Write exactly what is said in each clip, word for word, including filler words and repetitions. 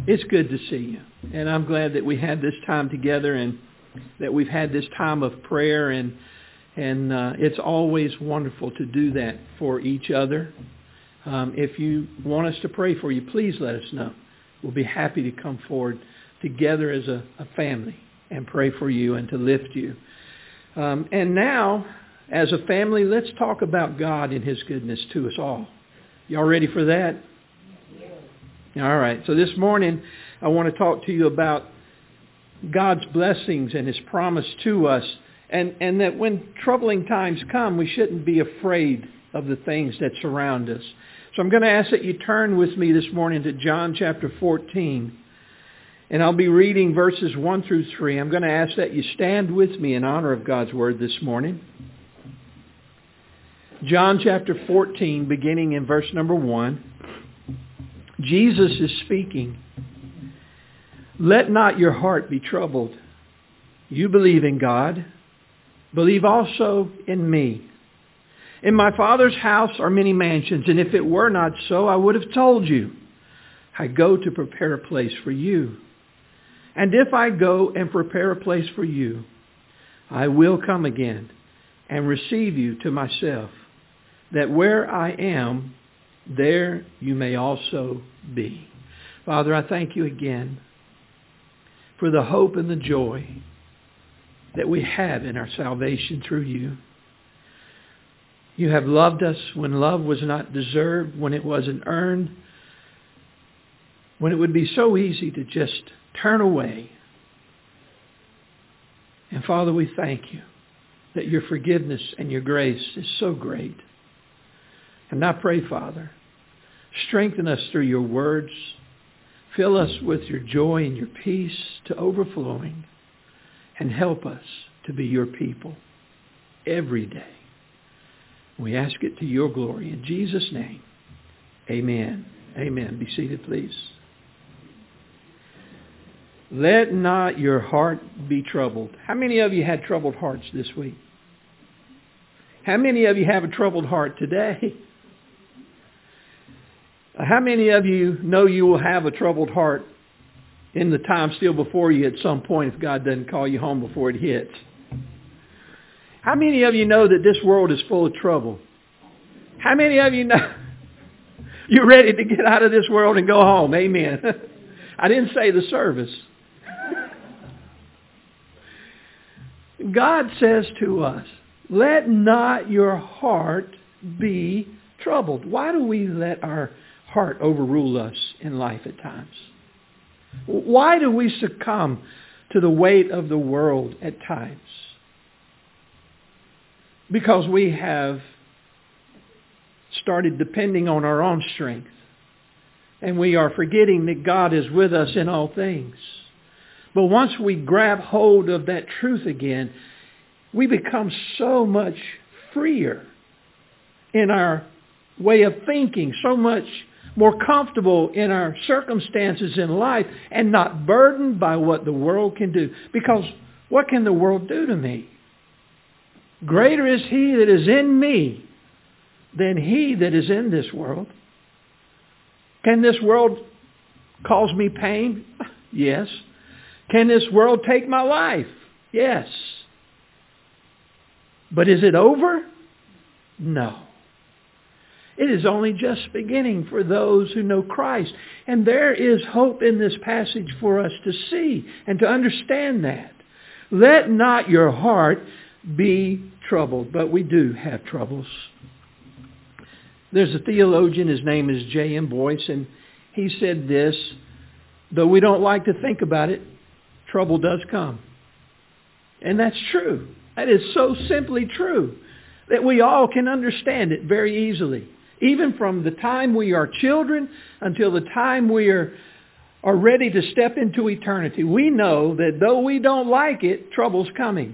It's good to see you. And I'm glad that we had this time together and that we've had this time of prayer. And and uh, it's always wonderful to do that for each other. Um, if you want us to pray for you, please let us know. We'll be happy to come forward together as a, a family and pray for you and to lift you. Um, and now, as a family, let's talk about God and His goodness to us all. Y'all ready for that? All right. So this morning, I want to talk to you about God's blessings and His promise to us. And, and that when troubling times come, we shouldn't be afraid of the things that surround us. So I'm going to ask that you turn with me this morning to John chapter fourteen. And I'll be reading verses one through three. I'm going to ask that you stand with me in honor of God's word this morning. John chapter fourteen, beginning in verse number one. Jesus is speaking. Let not your heart be troubled. You believe in God. Believe also in me. In my Father's house are many mansions, and if it were not so, I would have told you. I go to prepare a place for you. And if I go and prepare a place for you, I will come again and receive you to myself, that where I am, there you may also be. Father, I thank you again for the hope and the joy that we have in our salvation through you. You have loved us when love was not deserved, when it wasn't earned, when it would be so easy to just turn away. And Father, we thank you that your forgiveness and your grace is so great. And I pray, Father, strengthen us through your words. Fill us with your joy and your peace to overflowing. And help us to be your people every day. We ask it to your glory. In Jesus' name, amen. Amen. Be seated, please. Let not your heart be troubled. How many of you had troubled hearts this week? How many of you have a troubled heart today? How many of you know you will have a troubled heart in the time still before you at some point if God doesn't call you home before it hits? How many of you know that this world is full of trouble? How many of you know you're ready to get out of this world and go home? Amen. I didn't say the service. God says to us, let not your heart be troubled. Why do we let our heart overrule us in life at times? Why do we succumb to the weight of the world at times? Because we have started depending on our own strength. And we are forgetting that God is with us in all things. But once we grab hold of that truth again, we become so much freer in our way of thinking, so much more comfortable in our circumstances in life and not burdened by what the world can do. Because what can the world do to me? Greater is he that is in me than he that is in this world. Can this world cause me pain? Yes. Can this world take my life? Yes. But is it over? No. It is only just beginning for those who know Christ. And there is hope in this passage for us to see and to understand that. Let not your heart be troubled. But we do have troubles. There's a theologian, his name is J M Boyce, and he said this, though we don't like to think about it, trouble does come. And that's true. That is so simply true that we all can understand it very easily. Even from the time we are children until the time we are, are ready to step into eternity, we know that though we don't like it, trouble's coming.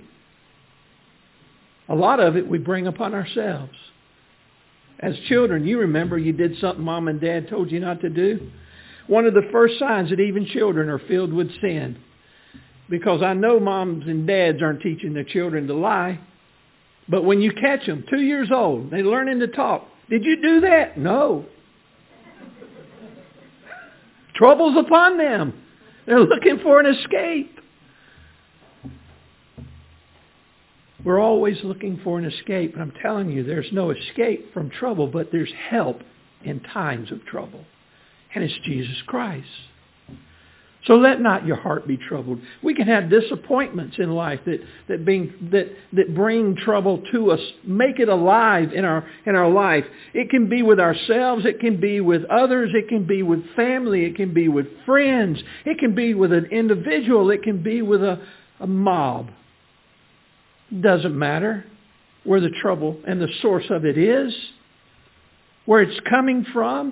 A lot of it we bring upon ourselves. As children, you remember you did something mom and dad told you not to do. One of the first signs that even children are filled with sin. Because I know moms and dads aren't teaching their children to lie. But when you catch them, two years old, they're learning to talk. Did you do that? No. Trouble's upon them. They're looking for an escape. We're always looking for an escape. And I'm telling you, there's no escape from trouble, but there's help in times of trouble. And it's Jesus Christ. So let not your heart be troubled. We can have disappointments in life that, that, being, that, that bring trouble to us. Make it alive in our, in our life. It can be with ourselves. It can be with others. It can be with family. It can be with friends. It can be with an individual. It can be with a, a mob. Doesn't matter where the trouble and the source of it is, where it's coming from.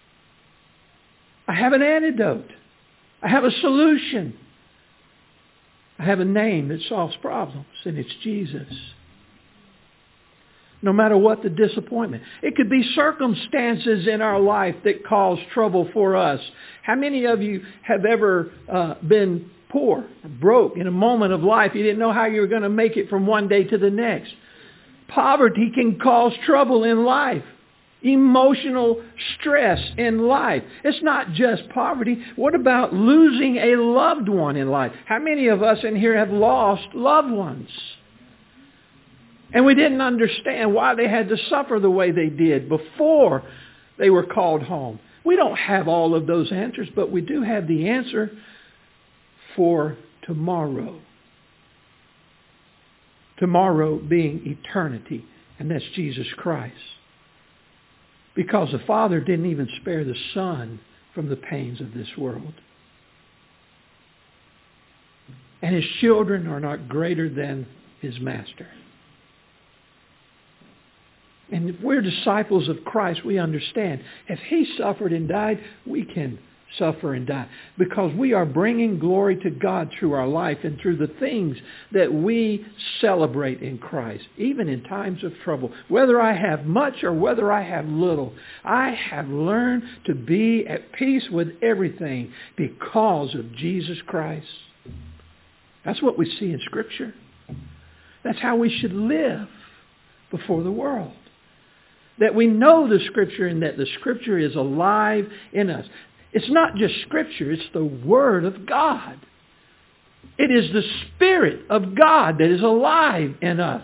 I have an antidote. I have a solution. I have a name that solves problems, and it's Jesus. No matter what the disappointment. It could be circumstances in our life that cause trouble for us. How many of you have ever uh, been poor, broke in a moment of life? You didn't know how you were going to make it from one day to the next. Poverty can cause trouble in life. Emotional stress in life. It's not just poverty. What about losing a loved one in life? How many of us in here have lost loved ones? And we didn't understand why they had to suffer the way they did before they were called home. We don't have all of those answers, but we do have the answer for tomorrow. Tomorrow being eternity, and that's Jesus Christ. Because the Father didn't even spare the Son from the pains of this world. And His children are not greater than His Master. And if we're disciples of Christ, we understand. If He suffered and died, we can suffer and die. Because we are bringing glory to God through our life and through the things that we celebrate in Christ, even in times of trouble. Whether I have much or whether I have little, I have learned to be at peace with everything because of Jesus Christ. That's what we see in Scripture. That's how we should live before the world. That we know the Scripture and that the Scripture is alive in us. It's not just Scripture, it's the Word of God. It is the Spirit of God that is alive in us.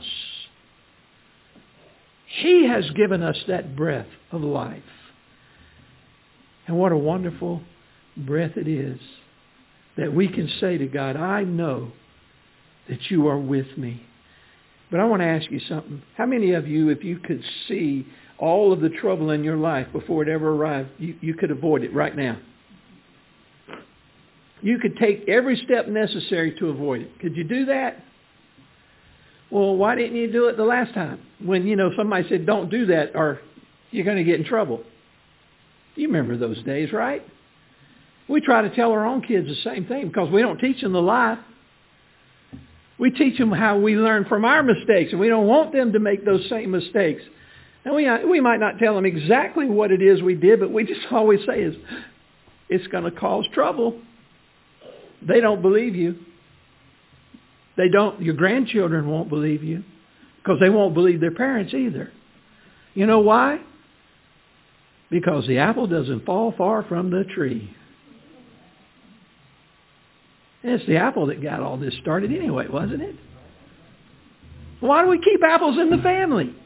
He has given us that breath of life. And what a wonderful breath it is that we can say to God, I know that you are with me. But I want to ask you something. How many of you, if you could see all of the trouble in your life before it ever arrived, you, you could avoid it right now? You could take every step necessary to avoid it. Could you do that? Well, why didn't you do it the last time? When, you know, somebody said, don't do that or you're going to get in trouble. You remember those days, right? We try to tell our own kids the same thing because we don't teach them the life. We teach them how we learn from our mistakes, and we don't want them to make those same mistakes. And we we might not tell them exactly what it is we did, but we just always say is, it's going to cause trouble. They don't believe you. They don't. Your grandchildren won't believe you because they won't believe their parents either. You know why? Because the apple doesn't fall far from the tree. And it's the apple that got all this started anyway, wasn't it? Why do we keep apples in the family?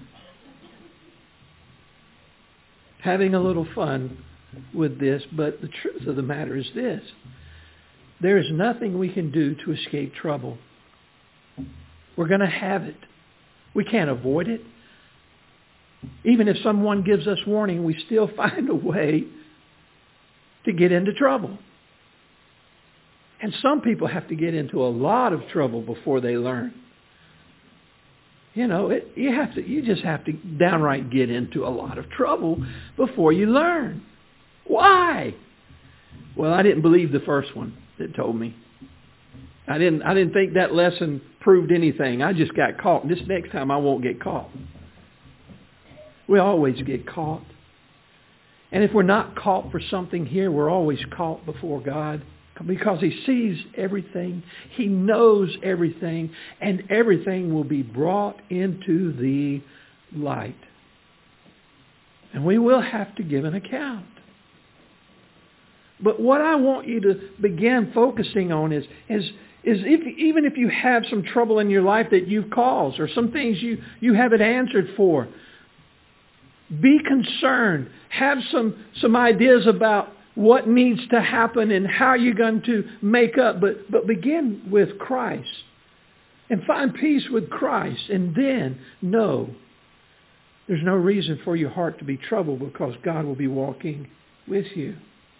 Having a little fun with this, but the truth of the matter is this. There is nothing we can do to escape trouble. We're going to have it. We can't avoid it. Even if someone gives us warning, we still find a way to get into trouble. And some people have to get into a lot of trouble before they learn. You know, it, you have to. You just have to downright get into a lot of trouble before you learn. Why? Well, I didn't believe the first one that told me. I didn't. I didn't think that lesson proved anything. I just got caught. This next time I won't get caught. We always get caught. And if we're not caught for something here, we're always caught before God. Because He sees everything. He knows everything. And everything will be brought into the light. And we will have to give an account. But what I want you to begin focusing on is, is, is if, even if you have some trouble in your life that you've caused or some things you, you haven't answered for, be concerned. Have some, some ideas about what needs to happen and how you're going to make up. But, but begin with Christ and find peace with Christ. And then know there's no reason for your heart to be troubled because God will be walking with you.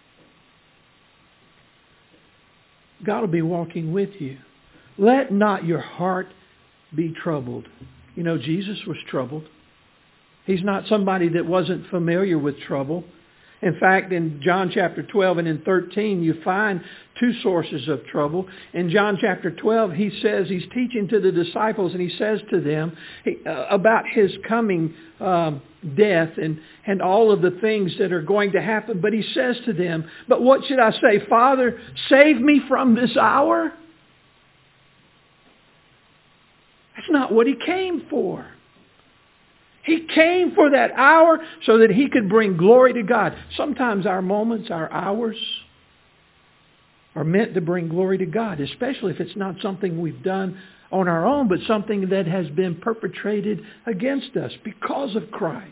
God will be walking with you. Let not your heart be troubled. You know, Jesus was troubled. He's not somebody that wasn't familiar with trouble. In fact, in John chapter twelve and in thirteen, you find two sources of trouble. In John chapter twelve, he says, he's teaching to the disciples, and he says to them he, uh, about his coming um, death and, and all of the things that are going to happen. But he says to them, but what should I say? Father, save me from this hour? That's not what he came for. He came for that hour so that he could bring glory to God. Sometimes our moments, our hours, are meant to bring glory to God, especially if it's not something we've done on our own, but something that has been perpetrated against us because of Christ.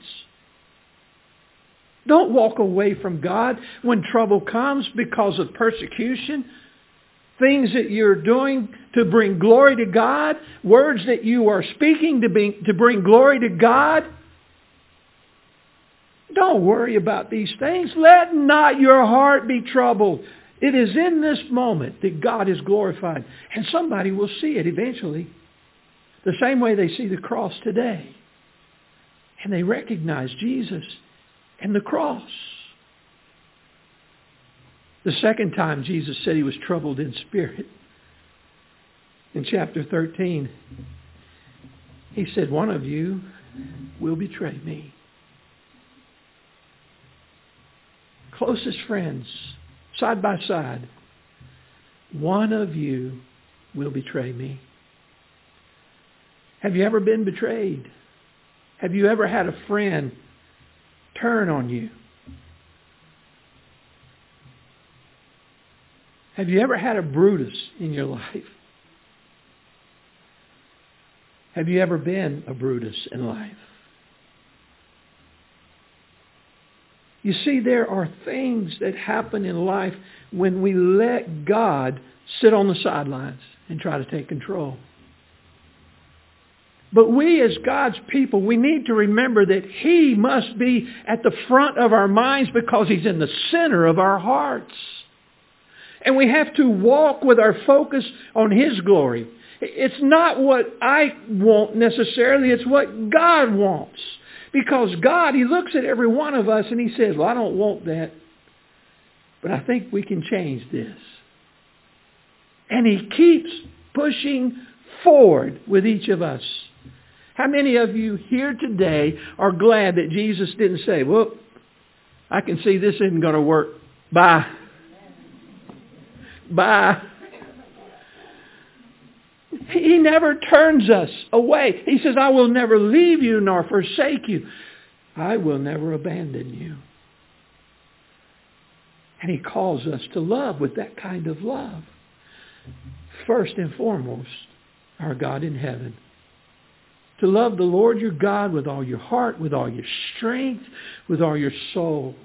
Don't walk away from God when trouble comes because of persecution. Things that you're doing to bring glory to God, words that you are speaking to, be, to bring glory to God. Don't worry about these things. Let not your heart be troubled. It is in this moment that God is glorified. And somebody will see it eventually. The same way they see the cross today. And they recognize Jesus and the cross. The second time Jesus said he was troubled in spirit. In chapter thirteen, he said, one of you will betray me. Closest friends, side by side. One of you will betray me. Have you ever been betrayed? Have you ever had a friend turn on you? Have you ever had a Brutus in your life? Have you ever been a Brutus in life? You see, there are things that happen in life when we let God sit on the sidelines and try to take control. But we as God's people, we need to remember that he must be at the front of our minds because he's in the center of our hearts. And we have to walk with our focus on his glory. It's not what I want necessarily. It's what God wants. Because God, he looks at every one of us and he says, well, I don't want that. But I think we can change this. And he keeps pushing forward with each of us. How many of you here today are glad that Jesus didn't say, well, I can see this isn't going to work. Bye. Bye. He never turns us away. He says, I will never leave you nor forsake you. I will never abandon you. And he calls us to love with that kind of love. First and foremost, our God in heaven. To love the Lord your God with all your heart, with all your strength, with all your soul.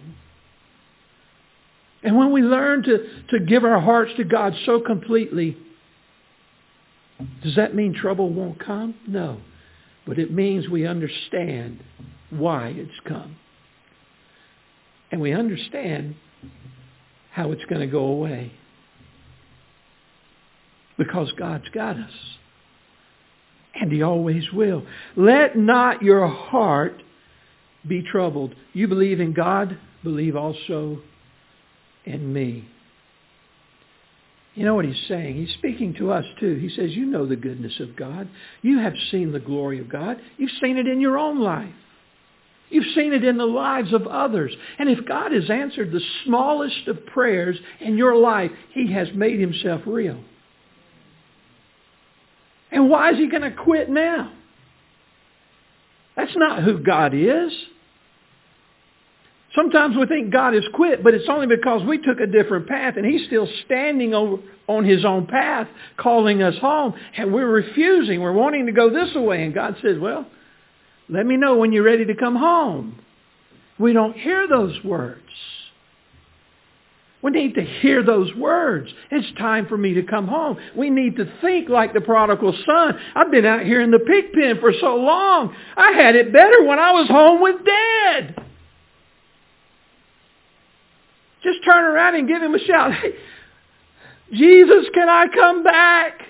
And when we learn to, to give our hearts to God so completely, does that mean trouble won't come? No. But it means we understand why it's come. And we understand how it's going to go away. Because God's got us. And he always will. Let not your heart be troubled. You believe in God, believe also in me. You know what he's saying? He's speaking to us too. He says, you know the goodness of God. You have seen the glory of God. You've seen it in your own life. You've seen it in the lives of others. And if God has answered the smallest of prayers in your life, he has made himself real. And why is he going to quit now? That's not who God is. Sometimes we think God has quit, but it's only because we took a different path and He's still standing over on His own path, calling us home, and we're refusing. We're wanting to go this way, and God says, well, let me know when you're ready to come home. We don't hear those words. We need to hear those words. It's time for me to come home. We need to think like the prodigal son. I've been out here in the pig pen for so long. I had it better when I was home with Dad. Just turn around and give Him a shout. Hey, Jesus, can I come back?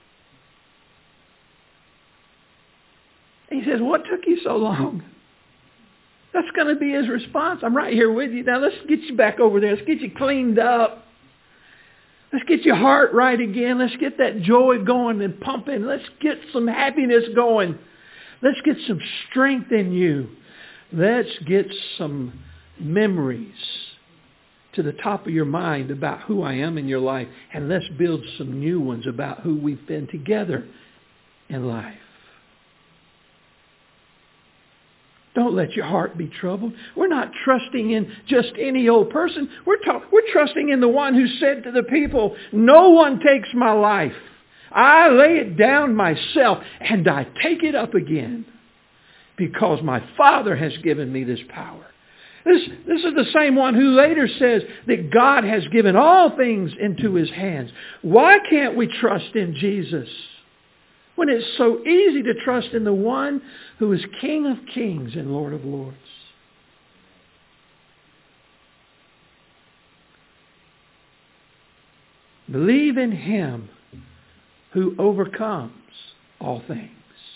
He says, what took you so long? That's going to be His response. I'm right here with you. Now let's get you back over there. Let's get you cleaned up. Let's get your heart right again. Let's get that joy going and pumping. Let's get some happiness going. Let's get some strength in you. Let's get some memories to the top of your mind about who I am in your life. And let's build some new ones about who we've been together in life. Don't let your heart be troubled. We're not trusting in just any old person. We're, ta- we're trusting in the one who said to the people, no one takes my life. I lay it down myself and I take it up again because my Father has given me this power. This, this is the same one who later says that God has given all things into His hands. Why can't we trust in Jesus when it's so easy to trust in the one who is King of Kings and Lord of Lords? Believe in Him who overcomes all things.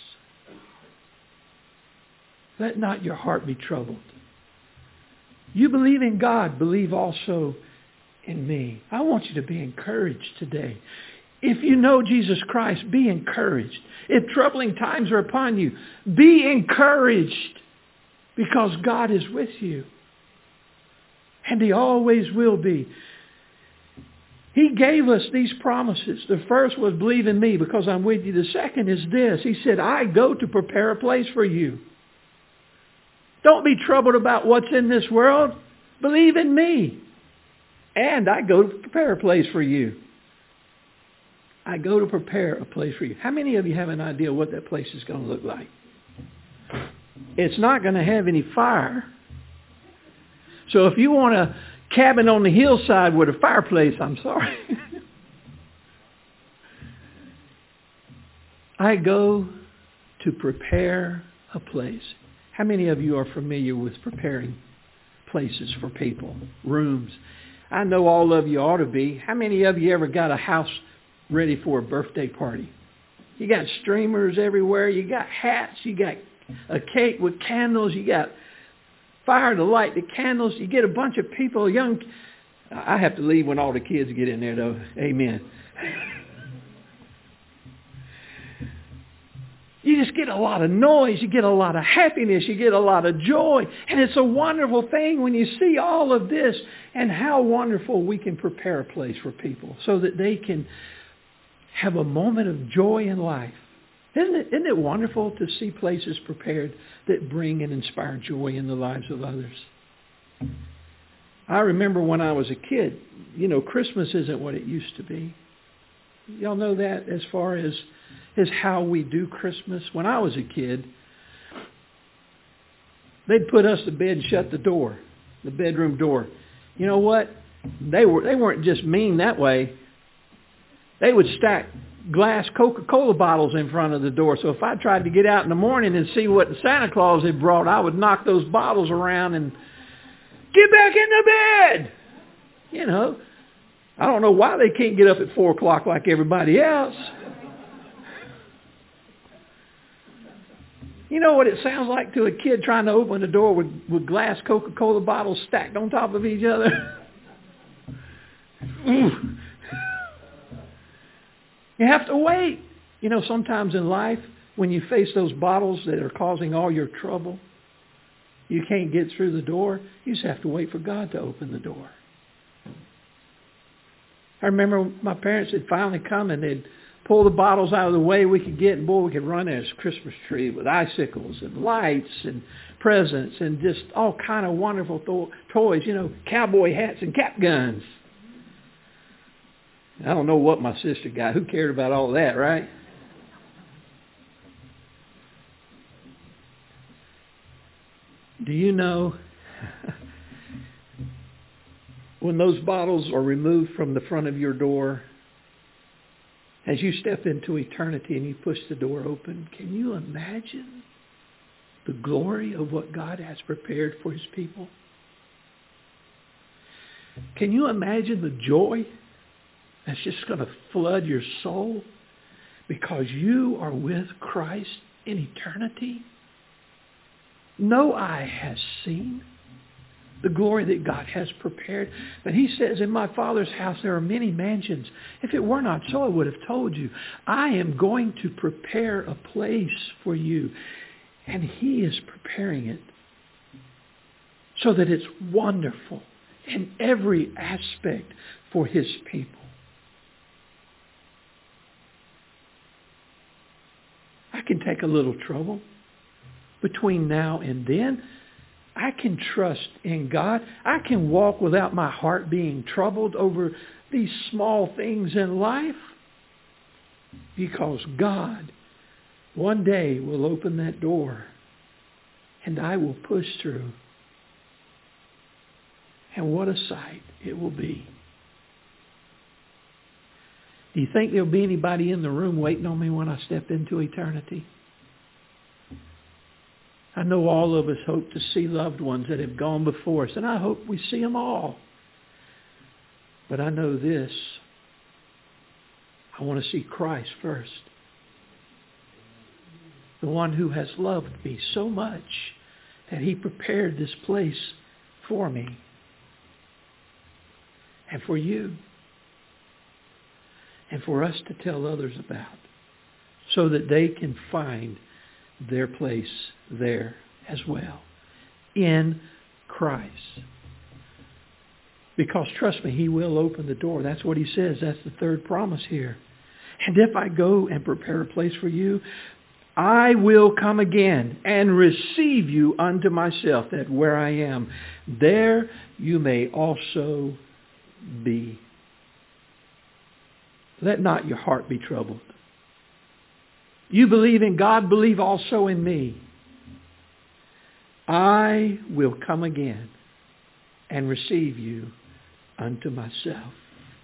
Let not your heart be troubled. You believe in God, believe also in me. I want you to be encouraged today. If you know Jesus Christ, be encouraged. If troubling times are upon you, be encouraged because God is with you. And He always will be. He gave us these promises. The first was believe in me because I'm with you. The second is this. He said, I go to prepare a place for you. Don't be troubled about what's in this world. Believe in me. And I go to prepare a place for you. I go to prepare a place for you. How many of you have an idea what that place is going to look like? It's not going to have any fire. So if you want a cabin on the hillside with a fireplace, I'm sorry. I go to prepare a place. How many of you are familiar with preparing places for people, rooms? I know all of you ought to be. How many of you ever got a house ready for a birthday party? You got streamers everywhere. You got hats. You got a cake with candles. You got fire to light the candles. You get a bunch of people, young. I have to leave when all the kids get in there, though. Amen. You just get a lot of noise. You get a lot of happiness. You get a lot of joy. And it's a wonderful thing when you see all of this and how wonderful we can prepare a place for people so that they can have a moment of joy in life. Isn't it, isn't it wonderful to see places prepared that bring and inspire joy in the lives of others? I remember when I was a kid, you know, Christmas isn't what it used to be. Y'all know that as far as, as how we do Christmas? When I was a kid, they'd put us to bed and shut the door, the bedroom door. You know what? They were they weren't just mean that way. They would stack glass Coca-Cola bottles in front of the door. So if I tried to get out in the morning and see what Santa Claus had brought, I would knock those bottles around and get back in the bed. You know, I don't know why they can't get up at four o'clock like everybody else. You know what it sounds like to a kid trying to open the door with, with glass Coca-Cola bottles stacked on top of each other? You have to wait. You know, sometimes in life, when you face those bottles that are causing all your trouble, you can't get through the door. You just have to wait for God to open the door. I remember my parents had finally come and they'd pull the bottles out of the way we could get, and boy, we could run as a Christmas tree with icicles and lights and presents and just all kind of wonderful th- toys, you know, cowboy hats and cap guns. I don't know what my sister got. Who cared about all that, right? Do you know when those bottles are removed from the front of your door, as you step into eternity and you push the door open, can you imagine the glory of what God has prepared for His people? Can you imagine the joy that's just going to flood your soul because you are with Christ in eternity? No eye has seen the glory that God has prepared. But He says, in my Father's house there are many mansions. If it were not so, I would have told you. I am going to prepare a place for you. And He is preparing it so that it's wonderful in every aspect for His people. I can take a little trouble. Between now and then, I can trust in God. I can walk without my heart being troubled over these small things in life because God one day will open that door and I will push through. And what a sight it will be. Do you think there'll be anybody in the room waiting on me when I step into eternity? I know all of us hope to see loved ones that have gone before us, and I hope we see them all. But I know this. I want to see Christ first. The one who has loved me so much that He prepared this place for me and for you and for us to tell others about so that they can find their place there as well in Christ. Because trust me, He will open the door. That's what He says. That's the third promise here. And if I go and prepare a place for you, I will come again and receive you unto myself, that where I am, there you may also be. Let not your heart be troubled. You believe in God, believe also in me. I will come again and receive you unto myself.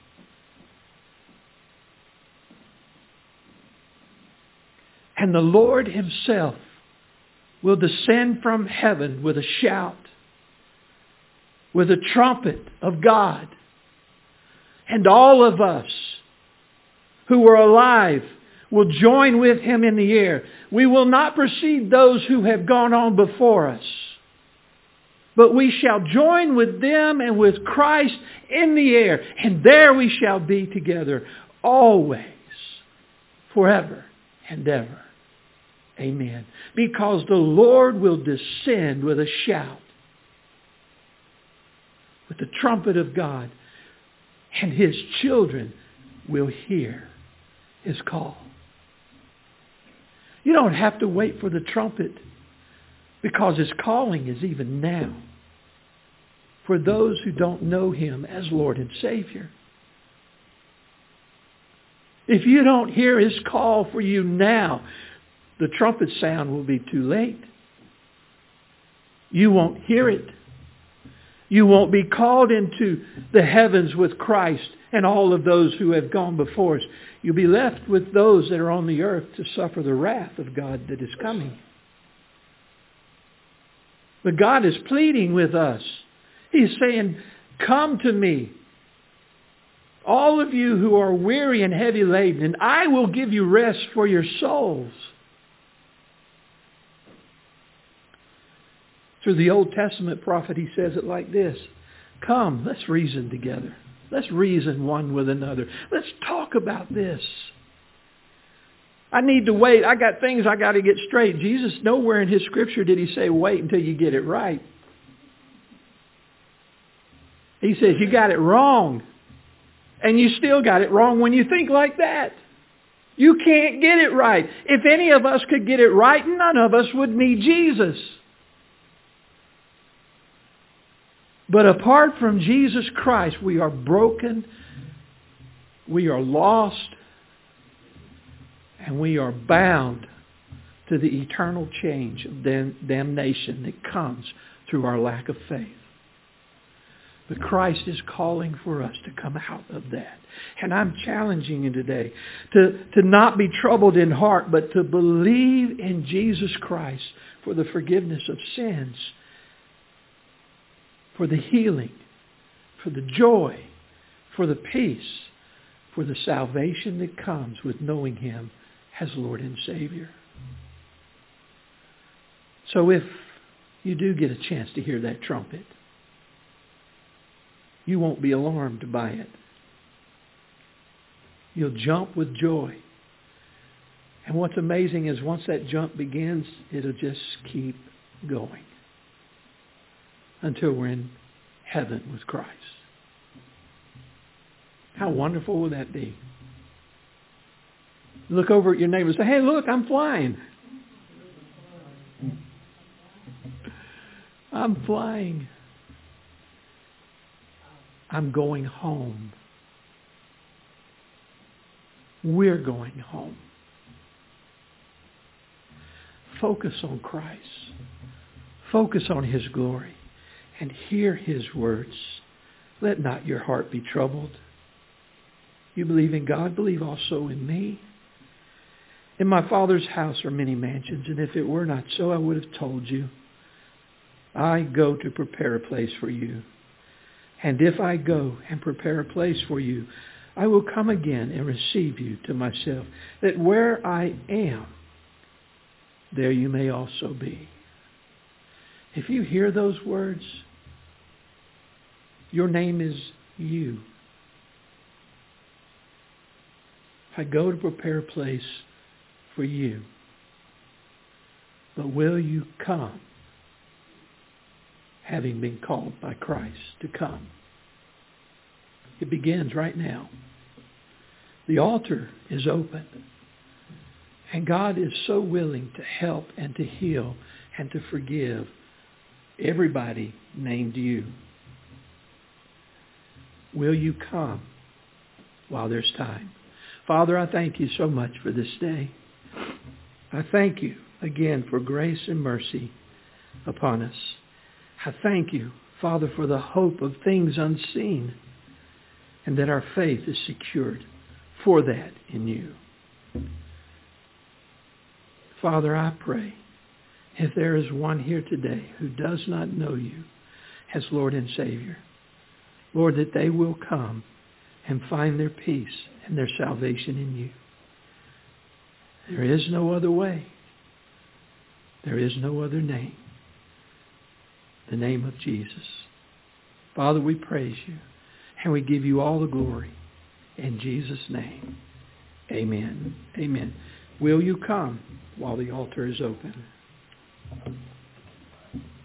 And the Lord Himself will descend from heaven with a shout, with a trumpet of God. And all of us who are alive will join with Him in the air. We will not precede those who have gone on before us, but we shall join with them and with Christ in the air, and there we shall be together always, forever and ever. Amen. Because the Lord will descend with a shout, with the trumpet of God, and His children will hear His call. You don't have to wait for the trumpet because His calling is even now for those who don't know Him as Lord and Savior. If you don't hear His call for you now, the trumpet sound will be too late. You won't hear it. You won't be called into the heavens with Christ and all of those who have gone before us. You'll be left with those that are on the earth to suffer the wrath of God that is coming. But God is pleading with us. He's saying, come to me, all of you who are weary and heavy laden, and I will give you rest for your souls. Through the Old Testament prophet, he says it like this. Come, let's reason together. Let's reason one with another. Let's talk about this. I need to wait. I got things I got to get straight. Jesus, nowhere in His scripture did He say wait until you get it right. He says you got it wrong. And you still got it wrong when you think like that. You can't get it right. If any of us could get it right, none of us would need Jesus. But apart from Jesus Christ, we are broken, we are lost, and we are bound to the eternal change of damnation that comes through our lack of faith. But Christ is calling for us to come out of that. And I'm challenging you today to, to not be troubled in heart, but to believe in Jesus Christ for the forgiveness of sins, for the healing, for the joy, for the peace, for the salvation that comes with knowing Him as Lord and Savior. So if you do get a chance to hear that trumpet, you won't be alarmed by it. You'll jump with joy. And what's amazing is once that jump begins, it'll just keep going until we're in heaven with Christ. How wonderful will that be? Look over at your neighbor and say, hey, look, I'm flying. I'm flying. I'm going home. We're going home. Focus on Christ. Focus on His glory. And hear His words. Let not your heart be troubled. You believe in God, believe also in me. In my Father's house are many mansions, and if it were not so, I would have told you. I go to prepare a place for you. And if I go and prepare a place for you, I will come again and receive you to myself, that where I am, there you may also be. If you hear those words, your name is you. I go to prepare a place for you. But will you come, having been called by Christ to come? It begins right now. The altar is open. And God is so willing to help and to heal and to forgive everybody named you. Will you come while there's time? Father, I thank you so much for this day. I thank you again for grace and mercy upon us. I thank you, Father, for the hope of things unseen, and that our faith is secured for that in you. Father, I pray, if there is one here today who does not know you as Lord and Savior, Lord, that they will come and find their peace and their salvation in you. There is no other way. There is no other name. The name of Jesus. Father, we praise you and we give you all the glory. In Jesus' name, amen. Amen. Will you come while the altar is open?